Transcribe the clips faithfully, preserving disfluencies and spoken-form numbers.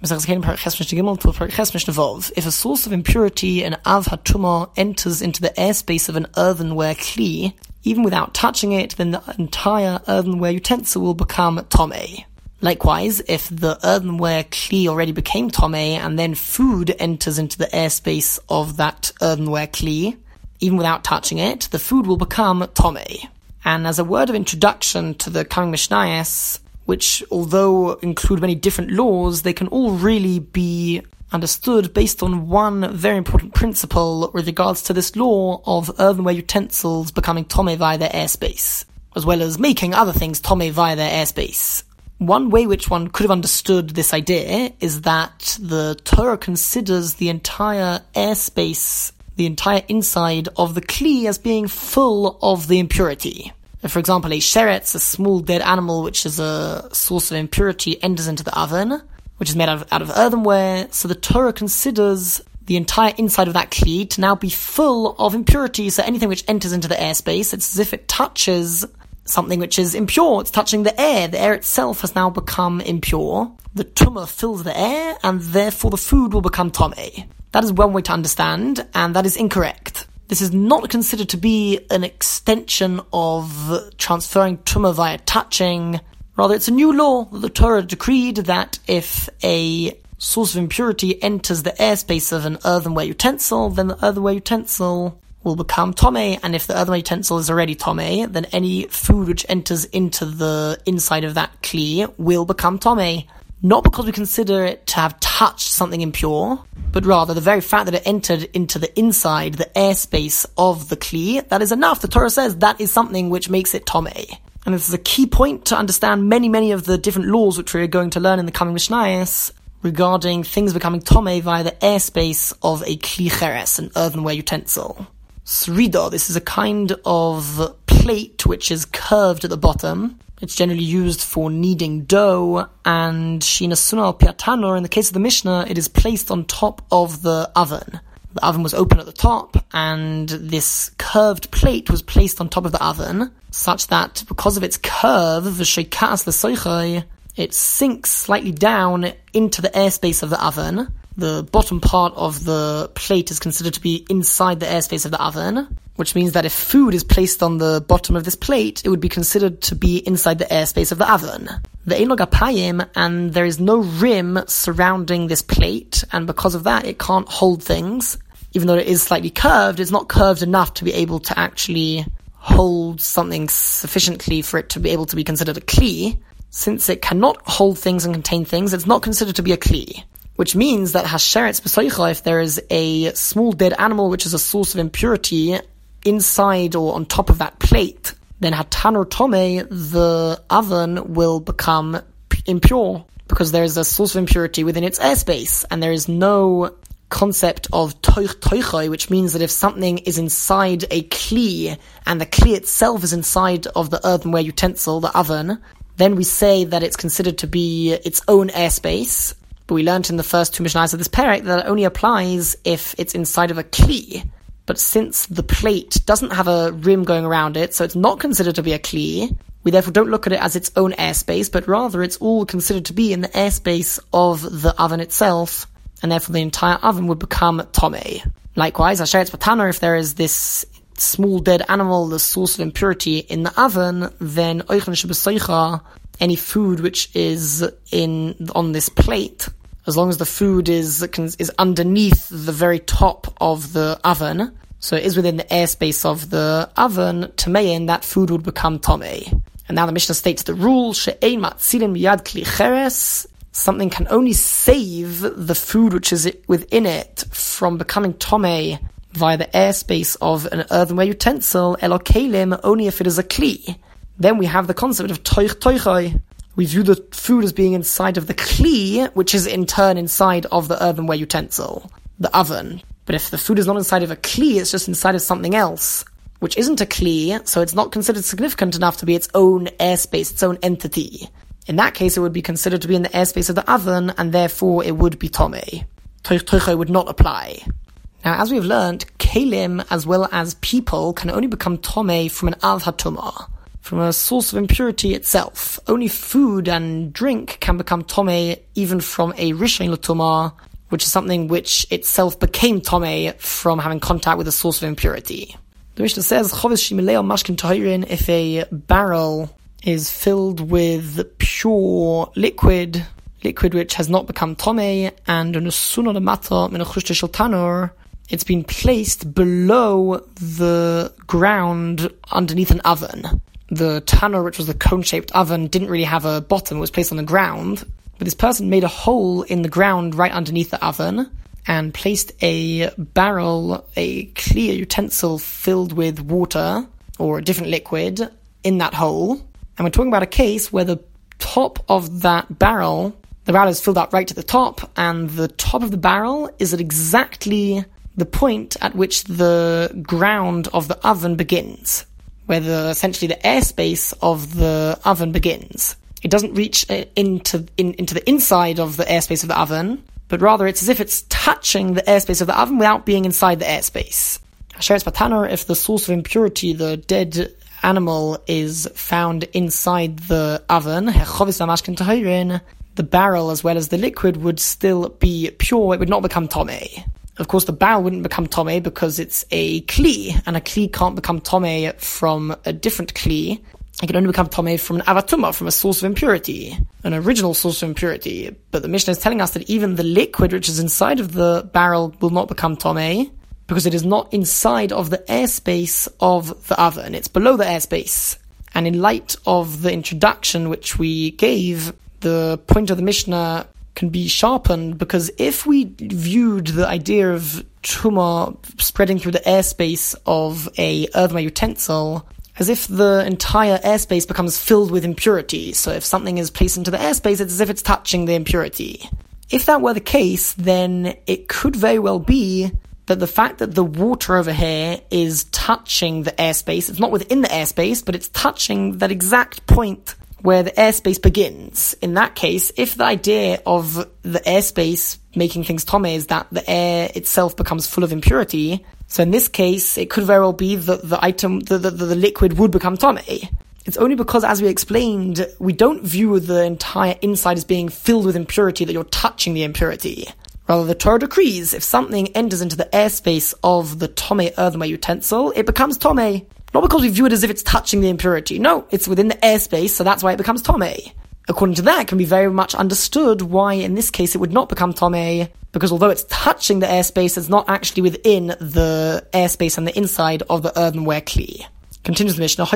If a source of impurity, an av hatuma, enters into the airspace of an earthenware kli, even without touching it, then the entire earthenware utensil will become tomei. Likewise, if the earthenware kli already became tomei, and then food enters into the airspace of that earthenware kli, even without touching it, the food will become tomei. And as a word of introduction to the coming Mishnayos, which, although include many different laws, they can all really be understood based on one very important principle with regards to this law of earthenware utensils becoming tomei via their airspace, as well as making other things tomei via their airspace. One way which one could have understood this idea is that the Torah considers the entire airspace, the entire inside of the kli, as being full of the impurity. For example, a sheretz, a small dead animal which is a source of impurity, enters into the oven, which is made out of, out of earthenware, so the Torah considers the entire inside of that kli to now be full of impurity, so anything which enters into the airspace, it's as if it touches something which is impure. It's touching the air. The air itself has now become impure. The tumah fills the air, and therefore the food will become tomei. That is one way to understand, and that is incorrect. This is not considered to be an extension of transferring tumah via touching. Rather, it's a new law that the Torah decreed that if a source of impurity enters the airspace of an earthenware utensil, then the earthenware utensil will become tomei, and if the earthenware utensil is already tomei, then any food which enters into the inside of that kli will become tomei. Not because we consider it to have touched something impure, but rather the very fact that it entered into the inside, the airspace of the kli, that is enough. The Torah says that is something which makes it tomei. And this is a key point to understand many, many of the different laws which we are going to learn in the coming Mishnayos regarding things becoming tomei via the airspace of a kli cheres, an earthenware utensil. Srida, this is a kind of plate which is curved at the bottom. It's generally used for kneading dough, and shinasuna al piatanor, in the case of the Mishnah, it is placed on top of the oven. The oven was open at the top, and this curved plate was placed on top of the oven, such that because of its curve, v'sheikas l'soichai, it sinks slightly down into the airspace of the oven. The bottom part of the plate is considered to be inside the airspace of the oven, which means that if food is placed on the bottom of this plate, it would be considered to be inside the airspace of the oven. Ve'ein lo gapayim, and there is no rim surrounding this plate, and because of that, it can't hold things. Even though it is slightly curved, it's not curved enough to be able to actually hold something sufficiently for it to be able to be considered a kli. Since it cannot hold things and contain things, it's not considered to be a kli. Which means that hasheretz b'soicha, if there is a small dead animal which is a source of impurity inside or on top of that plate, then hatanor tomei, the oven will become impure, because there is a source of impurity within its airspace, and there is no concept of toich toichai, which means that if something is inside a kli, and the kli itself is inside of the earthenware utensil, the oven, then we say that it's considered to be its own airspace. But we learned in the first two Mishnayos of this perek that it only applies if it's inside of a kli. But since the plate doesn't have a rim going around it, so it's not considered to be a kli, we therefore don't look at it as its own airspace, but rather it's all considered to be in the airspace of the oven itself, and therefore the entire oven would become tomei. Likewise, hasheretz b'tanor, if there is this small dead animal, the source of impurity in the oven, then oichen shebesoicha, any food which is in on this plate, as long as the food is is underneath the very top of the oven, so it is within the airspace of the oven, tamein, that food would become tomei. And now the Mishnah states the rule, she'ein matzilin miyad kli cheres, something can only save the food which is within it from becoming tomei via the airspace of an earthenware utensil, elokelim, only if it is a kli. Then we have the concept of toich toichai. We view the food as being inside of the kli, which is in turn inside of the earthenware utensil, the oven. But if the food is not inside of a kli, it's just inside of something else, which isn't a kli, so it's not considered significant enough to be its own airspace, its own entity. In that case, it would be considered to be in the airspace of the oven, and therefore it would be tomei. Toich toichai would not apply. Now, as we've learned, kelim as well as people can only become tomei from an av hatumah. from a source of impurity itself. Only food and drink can become Tomei even from a Rishon L'Tumah, which is something which itself became Tomei from having contact with a source of impurity. The Mishnah says, if a barrel is filled with pure liquid, liquid which has not become Tomei, and it's been placed below the ground underneath an oven. The tanur, which was the cone-shaped oven, didn't really have a bottom, it was placed on the ground. But this person made a hole in the ground right underneath the oven and placed a barrel, a clear utensil filled with water or a different liquid in that hole. And we're talking about a case where the top of that barrel, the barrel is filled up right to the top, and the top of the barrel is at exactly the point at which the ground of the oven begins, where the, essentially the airspace of the oven begins. It doesn't reach into in, into the inside of the airspace of the oven, but rather it's as if it's touching the airspace of the oven without being inside the airspace. If the source of impurity, the dead animal, is found inside the oven, the barrel as well as the liquid would still be pure, it would not become Tomei. Of course, the barrel wouldn't become Tomei because it's a Kli, and a Kli can't become Tomei from a different Kli. It can only become Tomei from an Avatuma, from a source of impurity, an original source of impurity. But the Mishnah is telling us that even the liquid which is inside of the barrel will not become Tomei, because it is not inside of the airspace of the oven. It's below the airspace. And in light of the introduction which we gave, the point of the Mishnah can be sharpened, because if we viewed the idea of Tumah spreading through the airspace of a earthenware utensil as if the entire airspace becomes filled with impurity, so if something is placed into the airspace, it's as if it's touching the impurity. If that were the case, then it could very well be that the fact that the water over here is touching the airspace, it's not within the airspace, but it's touching that exact point where the airspace begins. In that case, if the idea of the airspace making things Tomei is that the air itself becomes full of impurity, so in this case, it could very well be that the item, the, the, the liquid would become Tomei. It's only because, as we explained, we don't view the entire inside as being filled with impurity that you're touching the impurity. Rather, the Torah decrees, if something enters into the airspace of the Tomei earthenware utensil, it becomes Tomei. Not because we view it as if it's touching the impurity. No, it's within the airspace, so that's why it becomes Tomei. According to that, it can be very much understood why, in this case, it would not become Tomei, because although it's touching the airspace, it's not actually within the airspace and the inside of the earthenware Kli. Continues the Mishnah,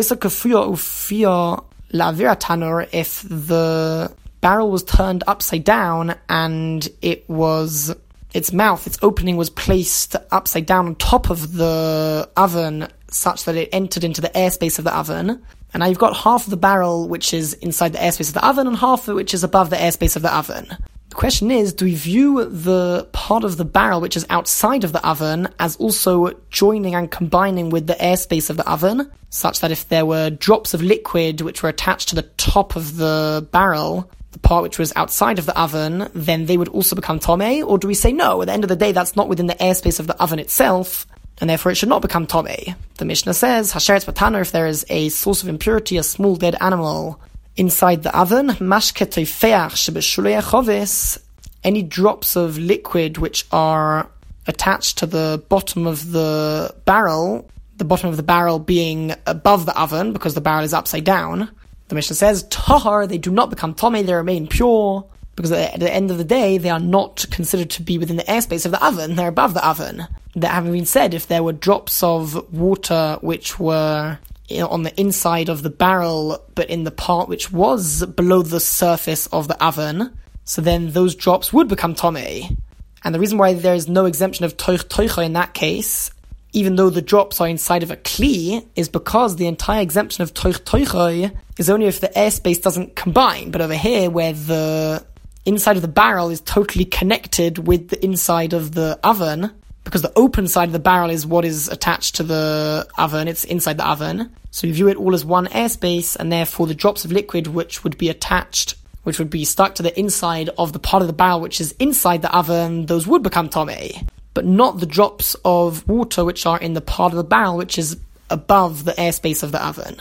if the barrel was turned upside down and it was, its mouth, its opening was placed upside down on top of the oven such that it entered into the airspace of the oven, and now you've got half of the barrel which is inside the airspace of the oven and half of it which is above the airspace of the oven. The question is, do we view the part of the barrel which is outside of the oven as also joining and combining with the airspace of the oven, such that if there were drops of liquid which were attached to the top of the barrel, the part which was outside of the oven, then they would also become Tomei? Or do we say, no, at the end of the day, that's not within the airspace of the oven itself, and therefore it should not become Tomei? The Mishnah says, Hasheretz Batana, if there is a source of impurity, a small dead animal, inside the oven, mashke toifeach shebeshulei chovis, any drops of liquid which are attached to the bottom of the barrel, the bottom of the barrel being above the oven because the barrel is upside down, the Mishnah says, tahar, they do not become Tomei, they remain pure, because at the end of the day, they are not considered to be within the airspace of the oven, they're above the oven. That having been said, if there were drops of water which were, you know, on the inside of the barrel, but in the part which was below the surface of the oven, so then those drops would become Tomei. And the reason why there is no exemption of toich toicha in that case, even though the drops are inside of a Kli, is because the entire exemption of toich toicha is only if the airspace doesn't combine. But over here, where the inside of the barrel is totally connected with the inside of the oven, because the open side of the barrel is what is attached to the oven, it's inside the oven. So you view it all as one airspace, and therefore the drops of liquid which would be attached, which would be stuck to the inside of the part of the barrel which is inside the oven, those would become Tomei. But not the drops of water which are in the part of the barrel which is above the airspace of the oven.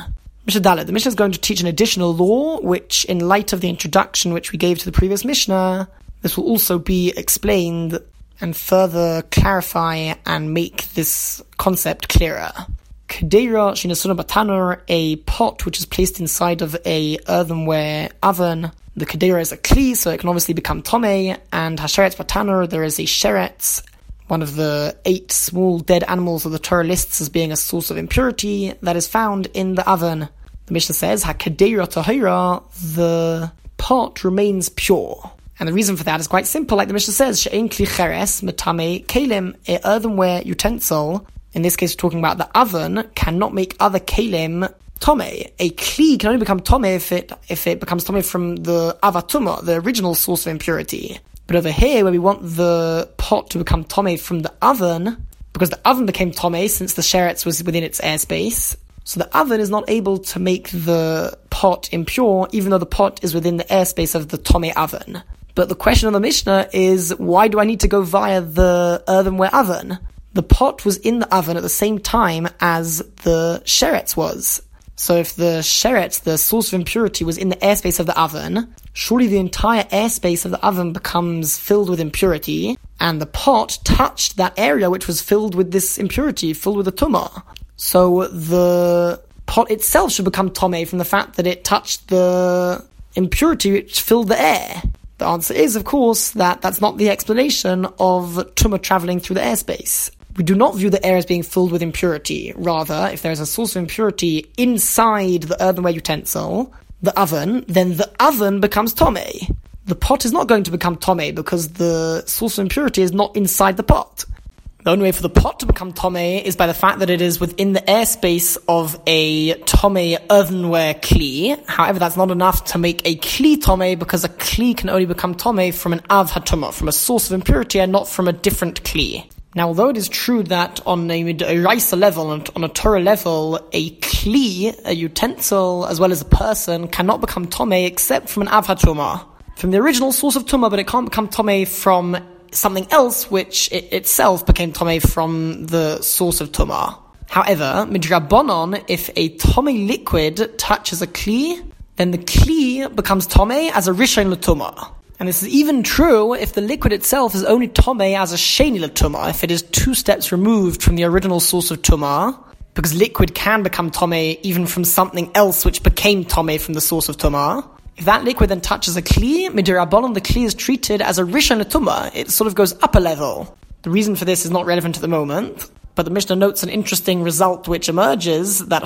Mishnah Dalet. The Mishnah is going to teach an additional law, which, in light of the introduction which we gave to the previous Mishnah, this will also be explained and further clarify and make this concept clearer. Kedera shinasuna batanur, a pot which is placed inside of a earthenware oven. The kedera is a kli, so it can obviously become tomei, and hasheretz batanur, there is a sheretz, one of the eight small dead animals of the Torah lists as being a source of impurity that is found in the oven. The Mishnah says, HaKedera tahira, the pot remains pure. And the reason for that is quite simple, like the Mishnah says, She'ein kli cheres metame kelim, a earthenware utensil, in this case we're talking about the oven, cannot make other kelim tomei. A kli can only become tomei if it, if it becomes tomei from the avatuma, the original source of impurity. But over here, where we want the pot to become tomei from the oven, because the oven became tomei since the sheretz was within its airspace, so the oven is not able to make the pot impure, even though the pot is within the airspace of the tomei oven. But the question of the Mishnah is, why do I need to go via the earthenware oven? The pot was in the oven at the same time as the sheretz was. So if the sheretz, the source of impurity, was in the airspace of the oven, surely the entire airspace of the oven becomes filled with impurity, and the pot touched that area which was filled with this impurity, filled with the tumah. So the pot itself should become tomei from the fact that it touched the impurity which filled the air. The answer is, of course, that that's not the explanation of tumah traveling through the airspace. We do not view the air as being filled with impurity. Rather, if there is a source of impurity inside the earthenware utensil, the oven, then the oven becomes tomei. The pot is not going to become tomei because the source of impurity is not inside the pot. The only way for the pot to become tomei is by the fact that it is within the airspace of a tomei earthenware kli. However, that's not enough to make a kli tomei, because a kli can only become tomei from an av hatumah, from a source of impurity, and not from a different kli. Now, although it is true that on a Raisa level, on a Torah level, a kli, a utensil, as well as a person, cannot become tomei except from an av hatumah, from the original source of tumah, but it can't become tomei from something else which it itself became tomei from the source of tumah. However, midrabanon, if a tomei liquid touches a kli, then the kli becomes tomei as a rishon l'tumah. And this is even true if the liquid itself is only tomei as a sheni l'tumah, if it is two steps removed from the original source of tumah, because liquid can become tomei even from something else which became tomei from the source of tumah. If that liquid then touches a kli, midirabanan, the kli is treated as a rishon l'tumah. It sort of goes up a level. The reason for this is not relevant at the moment, but the Mishnah notes an interesting result which emerges, that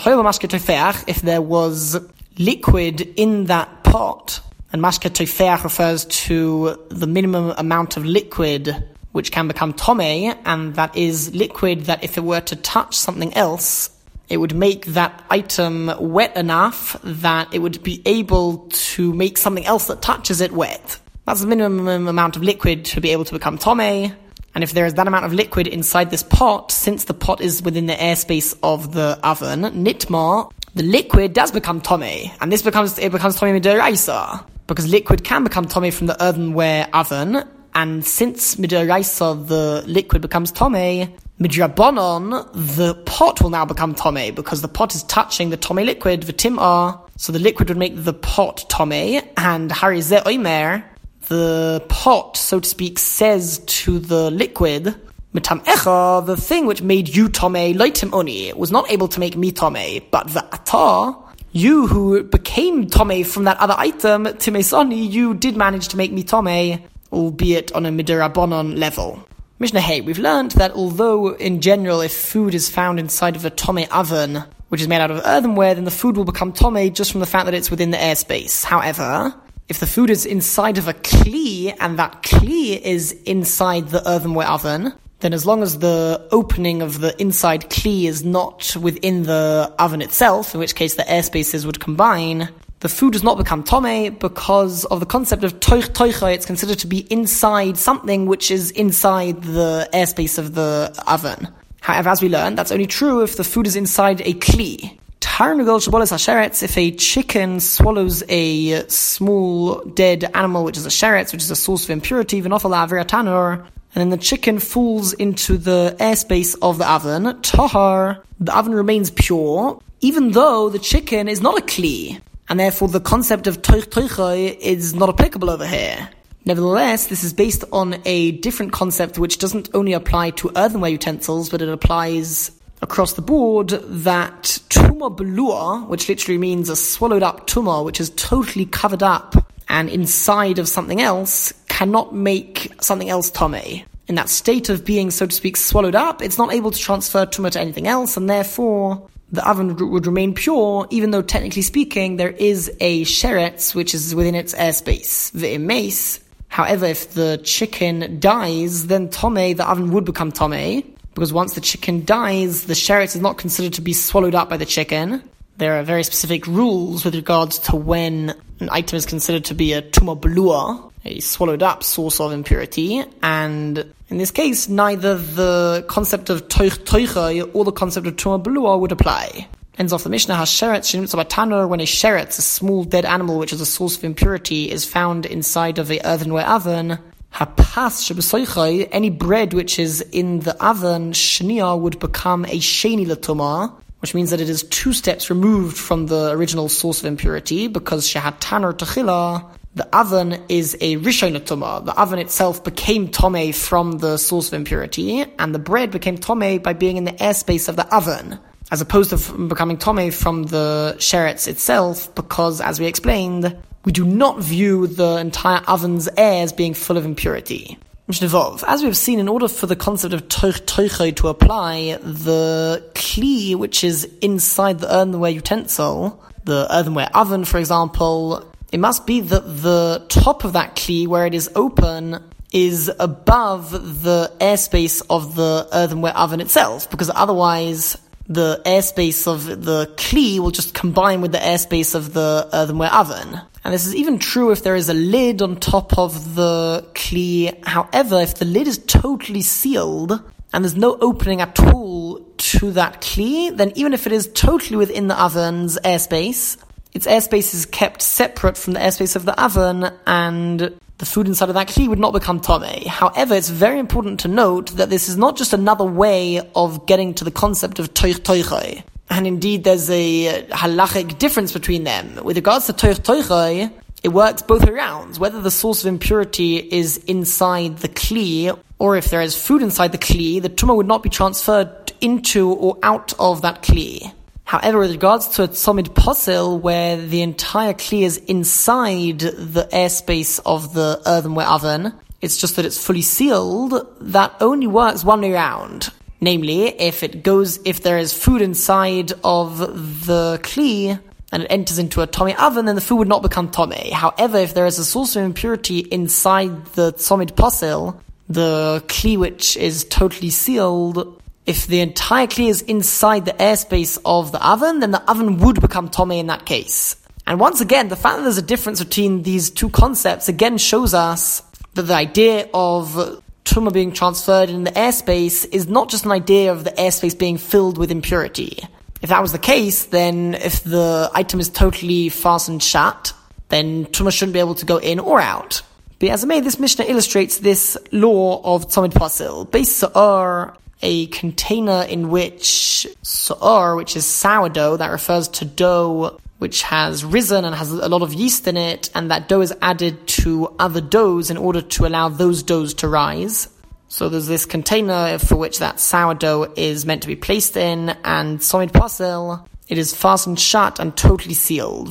if there was liquid in that pot, and mashke tofeach refers to the minimum amount of liquid which can become tomei, and that is liquid that if it were to touch something else, it would make that item wet enough that it would be able to make something else that touches it wet. That's the minimum amount of liquid to be able to become tomei. And if there is that amount of liquid inside this pot, since the pot is within the airspace of the oven, nitma, the liquid does become tomei, and this becomes it becomes tomei mid'oraisa, because liquid can become tomei from the earthenware oven, and since mid'oraisa the liquid becomes tomei, midrabanon, the pot will now become tomei, because the pot is touching the tomei liquid, v'tim'ah, so the liquid would make the pot tomei, and harizeh oimer, the pot, so to speak, says to the liquid, Mitam echa, the thing which made you tomei, loitim oni, was not able to make me tomei, but v'ata, you who became tomei from that other item, timesoni, you did manage to make me tomei, albeit on a midirabonon level. Mishnah Hey, we've learned that although in general if food is found inside of a tomei oven, which is made out of earthenware, then the food will become tomei just from the fact that it's within the airspace. However, if the food is inside of a kli, and that kli is inside the earthenware oven, then as long as the opening of the inside kli is not within the oven itself, in which case the airspaces would combine, the food does not become tomei because of the concept of toich toicha. It's considered to be inside something which is inside the airspace of the oven. However, as we learned, that's only true if the food is inside a kli. Tarnugol shabolas hasheretz, if a chicken swallows a small dead animal which is a sheretz, which is a source of impurity, v'nofal avira tanur, and then the chicken falls into the airspace of the oven, tahar, the oven remains pure, even though the chicken is not a kli, and therefore the concept of toich toichai is not applicable over here. Nevertheless, this is based on a different concept which doesn't only apply to earthenware utensils, but it applies across the board, that tuma belua, which literally means a swallowed up tuma, which is totally covered up and inside of something else, cannot make something else tomei. In that state of being, so to speak, swallowed up, it's not able to transfer tuma to anything else, and therefore the oven would remain pure, even though technically speaking there is a sheretz which is within its airspace. Ve'emes. However, if the chicken dies, then tomei, the oven would become tomei, because once the chicken dies, the sheretz is not considered to be swallowed up by the chicken. There are very specific rules with regards to when an item is considered to be a tuma belua, a swallowed up source of impurity, and in this case, neither the concept of toich toichai or the concept of tuma belua would apply. Ends off the Mishnah, ha-sheretz shenimtza b'tanur, when a sheretz, a small dead animal which is a source of impurity, is found inside of a earthenware oven, ha-pas shebesoichai, any bread which is in the oven, shnia, would become a sheni l'tumah, which means that it is two steps removed from the original source of impurity, because shehat tanur techila, the oven is a rishon l'tumah. The oven itself became tomei from the source of impurity, and the bread became tomei by being in the airspace of the oven, as opposed to f- becoming tomei from the sheretz itself, because, as we explained, we do not view the entire oven's air as being full of impurity. As we have seen, in order for the concept of toich toichai to apply, the kli which is inside the earthenware utensil, the earthenware oven, for example, it must be that the top of that kli, where it is open, is above the airspace of the earthenware oven itself, because otherwise the airspace of the kli will just combine with the airspace of the earthenware oven. And this is even true if there is a lid on top of the kli. However, if the lid is totally sealed and there's no opening at all to that kli, then even if it is totally within the oven's airspace, its airspace is kept separate from the airspace of the oven, and the food inside of that kli would not become tomei. However, it's very important to note that this is not just another way of getting to the concept of toich toichai. And indeed, there's a halachic difference between them. With regards to toich toichai, it works both way around. Whether the source of impurity is inside the kli, or if there is food inside the kli, the tumah would not be transferred into or out of that kli. However, with regards to a tzomid posil, where the entire kli is inside the airspace of the earthenware oven, it's just that it's fully sealed, that only works one way around. Namely, if it goes, if there is food inside of the kli, and it enters into a tomei oven, then the food would not become tomei. However, if there is a source of impurity inside the tzomid posil, the kli which is totally sealed, if the entire kli is inside the airspace of the oven, then the oven would become tomei in that case. And once again, the fact that there's a difference between these two concepts again shows us that the idea of tumah being transferred in the airspace is not just an idea of the airspace being filled with impurity. If that was the case, then if the item is totally fastened shut, then tumah shouldn't be able to go in or out. But as I may, this Mishnah illustrates this law of tzomid pasil. Beis sa'ar, a container in which sa'ar, which is sourdough, that refers to dough which has risen and has a lot of yeast in it, and that dough is added to other doughs in order to allow those doughs to rise. So there's this container for which that sourdough is meant to be placed in, and tzomid pasil, it is fastened shut and totally sealed.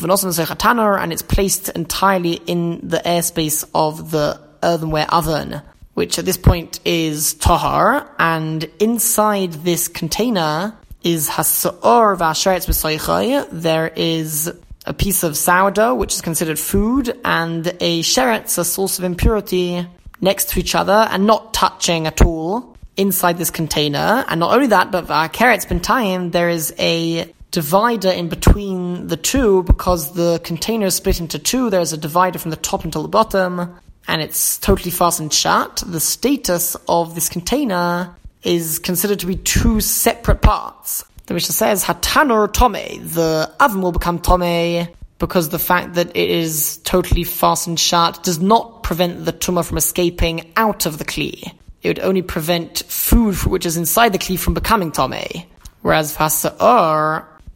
And it's placed entirely in the airspace of the earthenware oven, which at this point is tahar, and inside this container is hasa'or v'asheretz b'soichai. There is a piece of sourdough, which is considered food, and a sheretz, a source of impurity, next to each other and not touching at all inside this container. And not only that, but v'akeretz b'ntayim, there is a divider in between the two, because the container is split into two. There's a divider from the top until the bottom, and it's totally fastened shut. The status of this container is considered to be two separate parts. The Mishnah says, Hatanur tomei, the oven will become tomei, because the fact that it is totally fastened shut does not prevent the tumah from escaping out of the kli. It would only prevent food which is inside the kli from becoming tomei. Whereas Hasa'ar,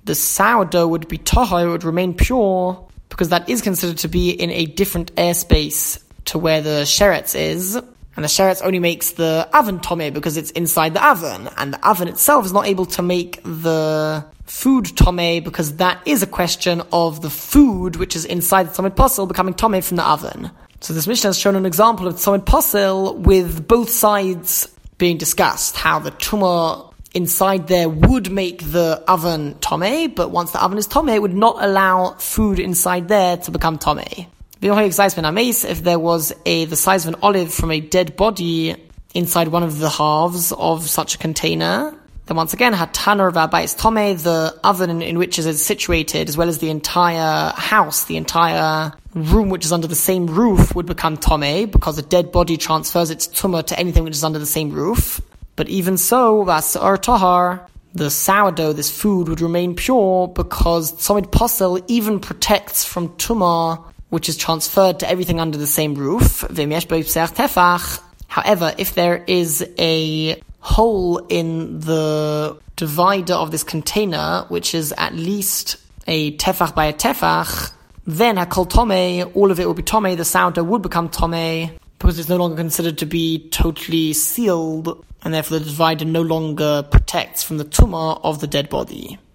the sourdough would be tahor, would remain pure, because that is considered to be in a different airspace to where the sheretz is. And the sheretz only makes the oven tomei because it's inside the oven. And the oven itself is not able to make the food tomei because that is a question of the food which is inside the tzomid posel becoming tomei from the oven. So this Mishnah has shown an example of tzomid posel with both sides being discussed. How the tumah inside there would make the oven tomei, but once the oven is tomei, it would not allow food inside there to become tomei. If there was a the size of an olive from a dead body inside one of the halves of such a container, then once again, Hatana of Abayis Tomei, the oven in, in which it is situated, as well as the entire house, the entire room which is under the same roof, would become Tomei, because a dead body transfers its tumah to anything which is under the same roof. But even so, Vasar Tahar, the sourdough, this food, would remain pure, because Tzomid Posel even protects from tumah, which is transferred to everything under the same roof. However, if there is a hole in the divider of this container, which is at least a tefach by a tefach, then hakol tomei, all of it will be tomei, the sourdough would become tomei, because it's no longer considered to be totally sealed, and therefore the divider no longer protects from the tumah of the dead body.